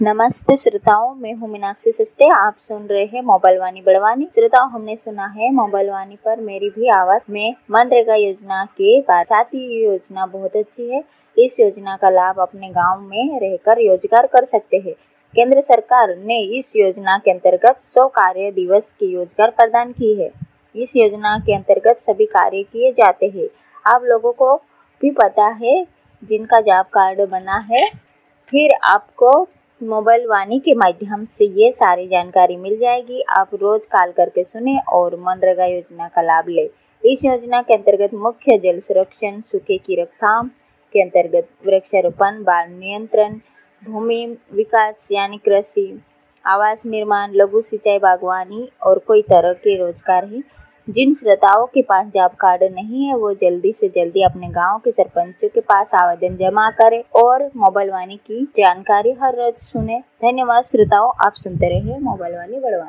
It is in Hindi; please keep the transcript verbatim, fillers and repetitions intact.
नमस्ते श्रोताओं, मैं हूँ मीनाक्षी सस्ते। आप सुन रहे हैं मोबाइल वाणी बड़वानी। श्रोताओं, हमने सुना है मोबाइल वाणी पर मेरी भी आवाज में मनरेगा योजना के बाद। साथ ही ये योजना बहुत अच्छी है। इस योजना का लाभ अपने गांव में रहकर रोजगार कर सकते हैं। केंद्र सरकार ने इस योजना के अंतर्गत सौ कार्य दिवस की रोजगार प्रदान की है। इस योजना के अंतर्गत सभी कार्य किए जाते हैं। आप लोगों को भी पता है जिनका जॉब कार्ड बना है, फिर आपको मोबाइल वाणी के माध्यम से ये सारी जानकारी मिल जाएगी। आप रोज कॉल करके सुने और मनरेगा योजना का लाभ ले। इस योजना के अंतर्गत मुख्य जल संरक्षण, सूखे की रोकथाम के अंतर्गत वृक्षारोपण, बाढ़ नियंत्रण, भूमि विकास यानी कृषि, आवास निर्माण, लघु सिंचाई, बागवानी और कोई तरह के रोजगार है। जिन श्रोताओं के पास जॉब कार्ड नहीं है वो जल्दी से जल्दी अपने गांव के सरपंचों के पास आवेदन जमा करें और मोबाइल वाणी की जानकारी हर रोज सुने। धन्यवाद श्रोताओं, आप सुनते रहिए मोबाइल वाणी बड़वानी।